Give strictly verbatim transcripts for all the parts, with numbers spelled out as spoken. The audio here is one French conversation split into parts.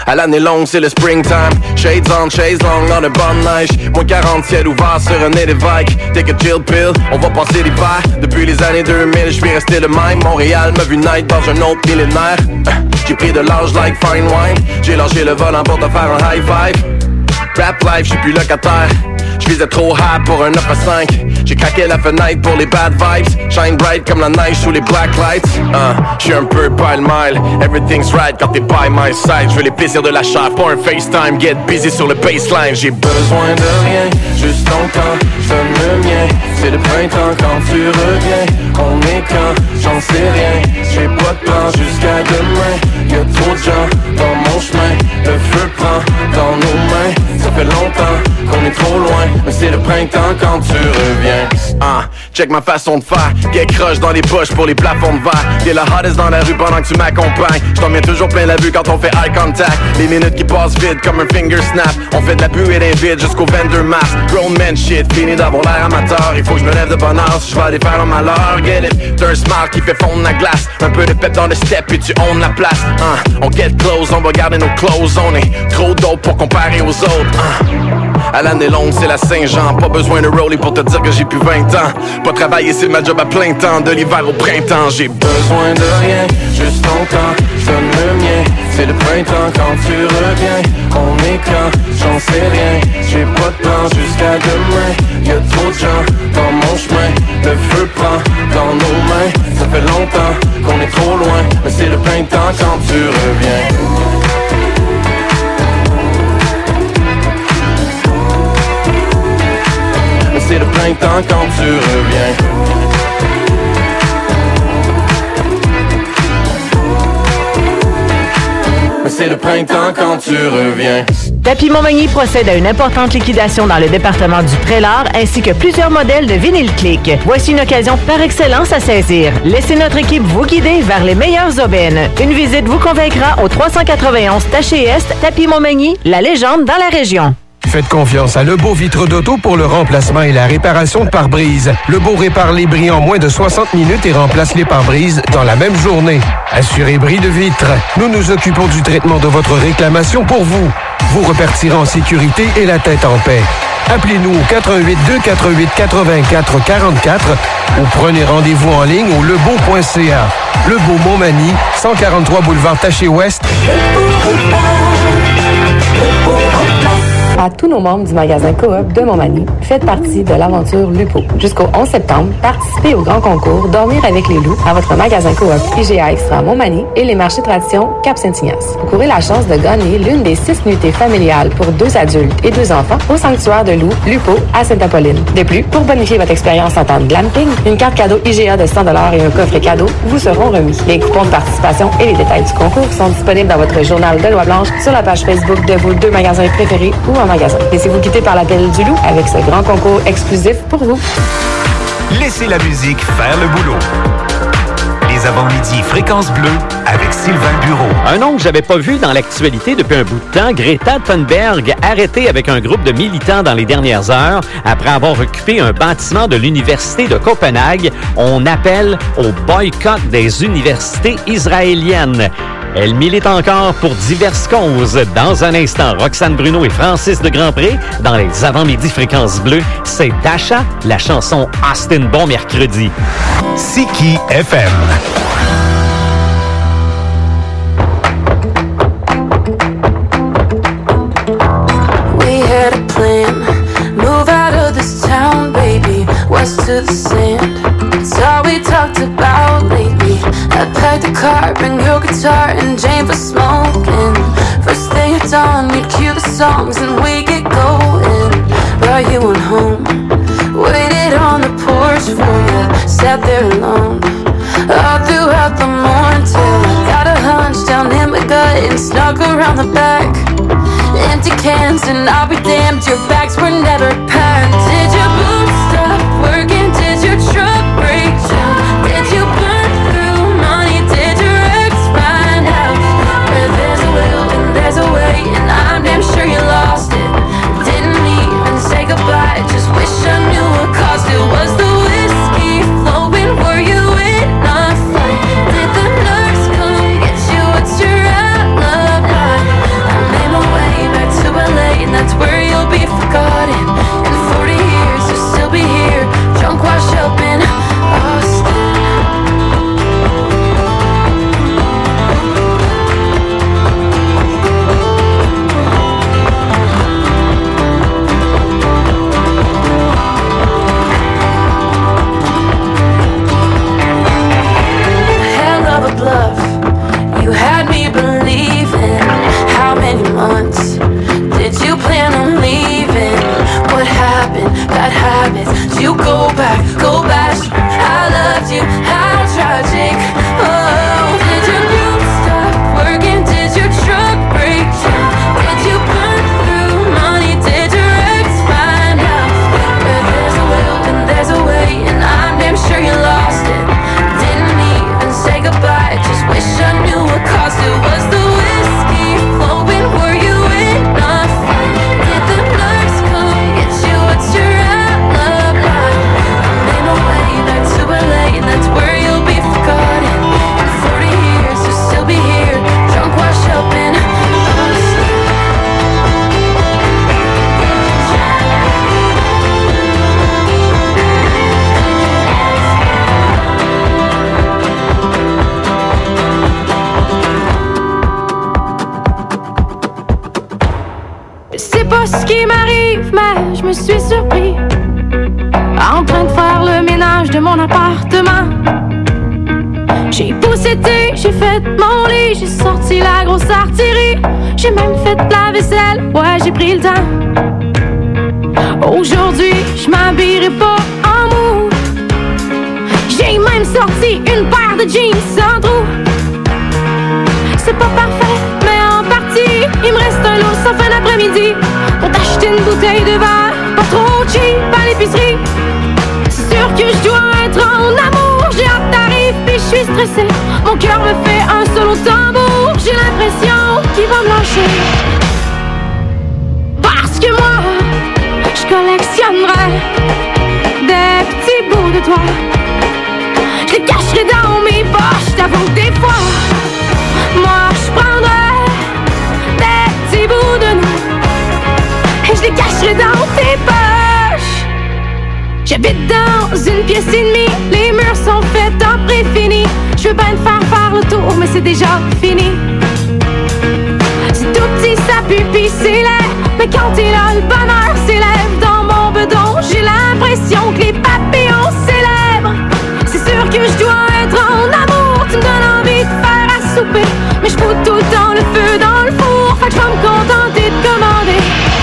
À l'année longue, c'est le springtime. Shades on, shades long, dans de bonne neige. Moins quarante, ciel ouvert sur un nez d'évêque. Take a chill pill, on va passer l'hiver. Depuis les années deux mille, je suis resté le même. Montréal m'a vu naître dans un autre millénaire. J'ai pris de l'âge like fine wine. J'ai lâché le volant pour te faire un high five. Rap life, j'suis plus locataire. J'visais trop high pour un neuf à cinq. J'ai craqué la fenêtre pour les bad vibes. Shine bright comme la neige sous les black lights. uh, J'suis un peu pile-mile. Everything's right quand t'es by my side. J'veux les plaisirs de la chair, pas un FaceTime. Get busy sur le baseline. J'ai besoin de rien, juste ton temps, j'donne le mien. C'est le printemps quand tu reviens. On est quand, j'en sais rien. J'ai pas de plan jusqu'à demain. Y'a trop de gens dans mon chemin. Le feu prend dans nos mains. Ça fait longtemps qu'on est trop loin, mais c'est le printemps quand tu reviens. Ah, check ma façon de faire. Get croche dans les poches pour les plafonds de verre. T'es la hottest dans la rue pendant que tu m'accompagnes. J't'en mets toujours plein la vue quand on fait eye contact. Les minutes qui passent vite comme un finger snap. On fait de la buée d'un vide jusqu'au vendor mass. Grown man shit, fini d'avoir l'air amateur. Il faut que je me lève de bonne heure si je vais aller faire un malheur. Get it, t'as un smile qui fait fondre la glace. Un peu de pep dans le step puis tu own la place. uh, On get close, on va garder nos clothes. On est trop dope pour comparer aux autres. uh. À l'année longue, c'est la Saint-Jean. Pas besoin de rollie pour te dire que j'ai plus vingt ans. Pas travailler, c'est ma job à plein temps. De l'hiver au printemps, j'ai besoin de rien. Juste ton temps, j'donne le mien. C'est le printemps quand tu reviens. On est quand, j'en sais rien. J'ai pas de plan jusqu'à demain. Y'a trop de gens dans mon chemin. Le feu prend dans nos mains. Ça fait longtemps qu'on est trop loin, mais c'est le printemps quand tu reviens. C'est le printemps quand tu reviens. Mais c'est le printemps quand tu reviens. Tapis Montmagny procède à une importante liquidation dans le département du Prélard ainsi que plusieurs modèles de vinyle click. Voici une occasion par excellence à saisir. Laissez notre équipe vous guider vers les meilleures aubaines. Une visite vous convaincra au trois cent quatre-vingt-onze Taché Est, Tapis Montmagny, la légende dans la région. Faites confiance à Lebeau Vitre d'Auto pour le remplacement et la réparation de pare-brise. Lebeau répare les bris en moins de soixante minutes et remplace les pare-brises dans la même journée. Assurez bris de vitre. Nous nous occupons du traitement de votre réclamation pour vous. Vous repartirez en sécurité et la tête en paix. Appelez-nous au quatre un huit deux quatre huit quatre-vingt-quatre quarante-quatre ou prenez rendez-vous en ligne au lebeau point c a. Lebeau Montmagny, cent quarante-trois boulevard Taché-Ouest. À tous nos membres du magasin Coop de Montmagny, faites partie de l'aventure Lupo. Jusqu'au onze septembre, participez au grand concours Dormir avec les loups à votre magasin Coop I G A Extra Montmagny et les marchés tradition Cap-Saint-Ignace. Vous courez la chance de gagner l'une des six nuitées familiales pour deux adultes et deux enfants au sanctuaire de loups Lupo à Sainte-Apolline. De plus, pour bonifier votre expérience en temps de glamping, une carte cadeau I G A de cent dollars et un coffret cadeau vous seront remis. Les coupons de participation et les détails du concours sont disponibles dans votre journal de loi blanche sur la page Facebook de vos deux magasins préférés ou en magasin. Laissez-vous quitter par l'appel du loup avec ce grand concours exclusif pour vous. Laissez la musique faire le boulot. Les avant-midi Fréquence Bleue avec Sylvain Bureau. Un nom que j'avais pas vu dans l'actualité depuis un bout de temps, Greta Thunberg, arrêtée avec un groupe de militants dans les dernières heures après avoir occupé un bâtiment de l'Université de Copenhague. On appelle au boycott des universités israéliennes. Elle milite encore pour diverses causes. Dans un instant, Roxane Bruno et Francis de Grandpré dans les avant-midi Fréquence Bleue. C'est Dasha, la chanson Austin Bon Mercredi. Siki F M. We had a plan, move out of this town, baby, west to the sand. It's all we talked about lately. I packed the car, bring your guitar and Jane for smoking. First thing at dawn, we'd cue the songs and we get going. Brought you on home, waited on the porch for you, sat there alone. All throughout the morning till I got a hunch down in my gut and snuck around the back. Empty cans and I'll be damned, your bags were never packed. Did your boots stop working? Did your truck break down? Did you burn through money? Did your ex find out? Where there's a will and there's a way, and I'm damn sure you lost it. Didn't even say goodbye, just wish I knew what caused it. Was the whiskey flowing? Were you in a fight? Did the nurse come get you? What's your outlook like? I'm I just wish I knew what caused it. Was the whiskey flowing? Were you enough? Did the nurse come get you? What's your alibi? I'm in a way back to L A, and that's where you'll be forgotten. In forty years you'll still be here, drunk, washed up in us. C'est pas ce qui m'arrive, mais je me suis surpris en train de faire le ménage de mon appartement. J'ai poussé thé, j'ai fait mon lit, j'ai sorti la grosse artillerie. J'ai même fait la vaisselle, ouais j'ai pris le temps. Aujourd'hui, je m'habillerai pas en mou. J'ai même sorti une paire de jeans sans trou. C'est pas parfait, mais en partie, il me reste un lot sans fin d'après-midi pour t'acheter une bouteille de verre, pas trop cheap à l'épicerie. C'est sûr que je dois être en amour. J'ai hâte d'arriver puis je suis stressée. Mon cœur me fait un solo tambour. J'ai l'impression qu'il va me lâcher. Parce que moi, je collectionnerai des petits bouts de toi. Je les cacherai dans mes poches. T'avoue que des fois, moi je prendrai des petits bouts de nous et je les cacherai dans tes poches. J'habite dans une pièce et demie, les murs sont faits en préfini. Je veux bien te faire faire le tour, mais c'est déjà fini. C'est tout petit, ça pue pis c'est laid, mais quand t'es là, le bonheur s'élève dans mon bedon. J'ai l'impression que les papillons célèbrent. C'est sûr que je dois être en amour. Tu me donnes envie de faire à souper, mais je fous tout le temps le feu dans le four. Fait que je vais me contenter de commander.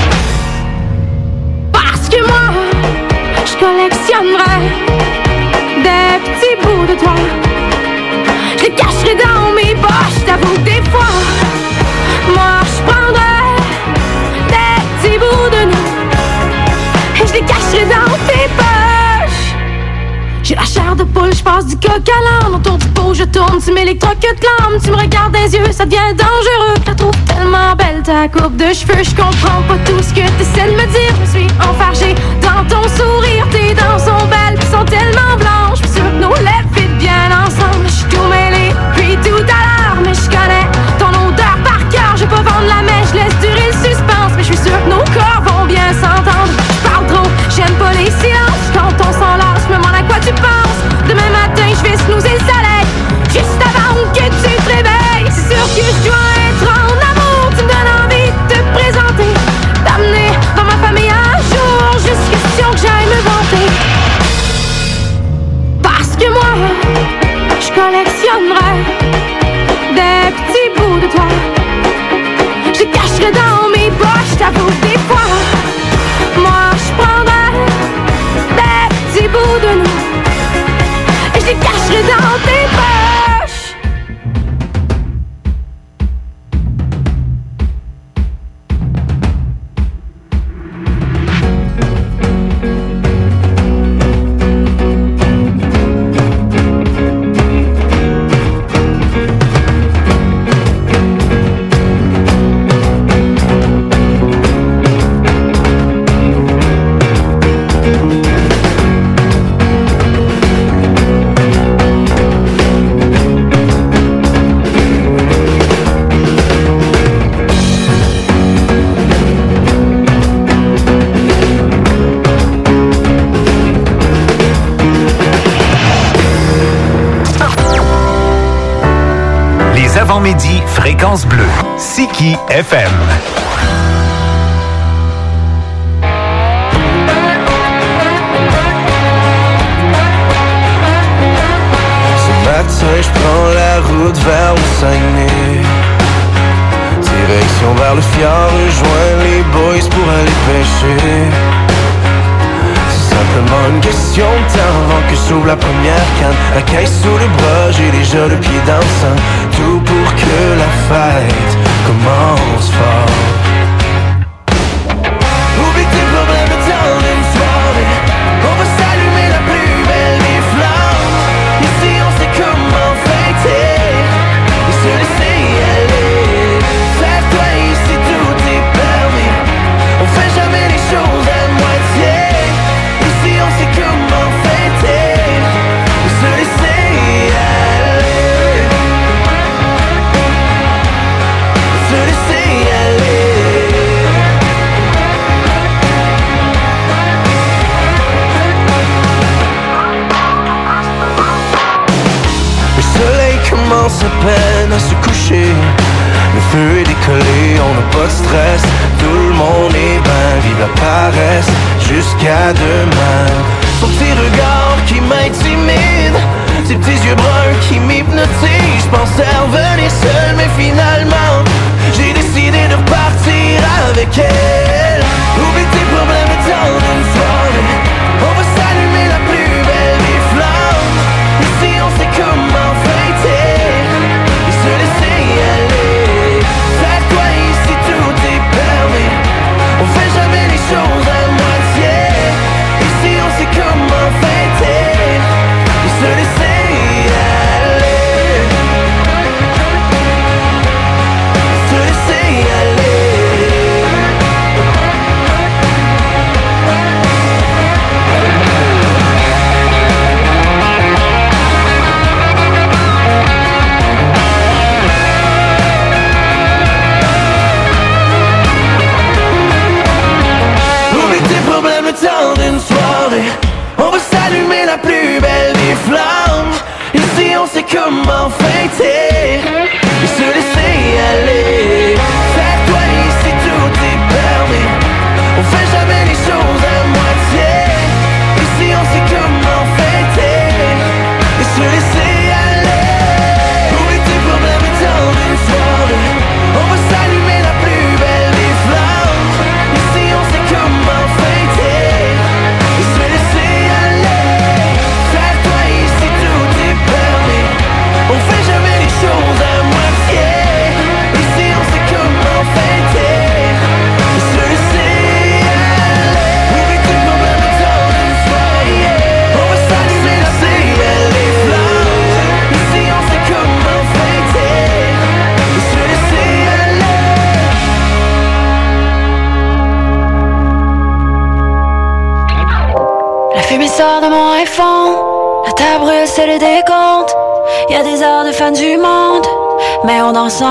Parce que moi, je collectionnerai des petits bouts de toi. Je les cacherai dans mes poches. T'avoue des fois, moi je prendrai des petits bouts de nous et je les cacherai dans tes poches. J'ai la chair de poule, je passe du coq à l'âne. Autour du pot, je tourne, tu m'électrocutes l'âme. Tu me regardes des yeux, ça devient dangereux. Je la trouve tellement belle, ta coupe de cheveux. Je comprends pas tout ce que t'essaies de me dire. Je me suis enfargée dans ton sourire. Tes dents sont belles, pis sont tellement blanches. Je suis sûre que nos lèvres fit bien ensemble. Je suis tout mêlée, puis tout à l'heure. Mais je connais ton odeur par cœur. Je vais pas vendre la mèche, je laisse durer le suspense. Mais je suis sûre que nos corps vont bien s'entendre. Je parle trop, j'aime pas les silences. Quand on s'enlace, je me demande à quoi tu penses. Demain matin, je vais snoozer le soleil juste avant que tu te réveilles. C'est sûr que je dois être en amour. Tu me donnes envie de te présenter, t'amener dans ma famille un jour. Juste question que j'aille me vanter. Parce que moi, je collectionnerai des petits bouts de toi. Je les cacherai dans mes poches. T'avoue des fois, moi je prendrai des petits bouts de nous et je les cacherai dans tes poches. Avant-midi, Fréquence Bleue, Siki F M. Ce matin, je prends la route vers le Saguenay. Direction vers le fjord, rejoins les boys pour aller pêcher. C'est simplement une question de temps avant que s'ouvre la première canne. La caisse sous le bras, j'ai déjà le pied dans le sang. Tout pour que la fête commence fort. Oublie tes problèmes dans une soirée. On va s'allumer la plus belle des flammes. Ici on sait comment fêter. coucher. Le feu est décollé, on n'a pas de stress. Tout le monde est ben, vive la paresse. Jusqu'à demain. Son petit regard qui m'intimide, ses petits yeux bruns qui m'hypnotisent. Je pensais revenir seul, mais finalement j'ai décidé de repartir avec elle. Oublie tes problèmes et tant d'une soirée. On va s'allumer la plus belle des flammes. Ici on sait comment fêter et se laisser aller. C'est toi ici tout est permis. On fait jamais les choses à moitié. Ici on sait comment fêter et se laisser aller. Se laisser aller. Oublie tes problèmes le temps d'une soirée. On va s'allumer la plus belle des flammes. Ici on sait comment fêter et se laisser aller. C'est toi ici tout est permis. On fait jamais les choses à moitié. Ici on sait comment fêter et se laisser aller. Oublie tes problèmes le temps d'une soirée. On va s'allumer la plus belle des flammes. Ici on sait comment fêter et se laisser aller. C'est toi ici tout est permis. On fait jamais les choses à moitié. Ici on sait comment fêter et se laisser aller. Oublie tes problèmes le temps d'une soirée. On va s'allumer la plus belle des flammes. Ici on sait comment fêter et se laisser aller. La fumée sort de mon iPhone. La table brûle, c'est le décompte. Y'a des heures de fin du monde, mais on danse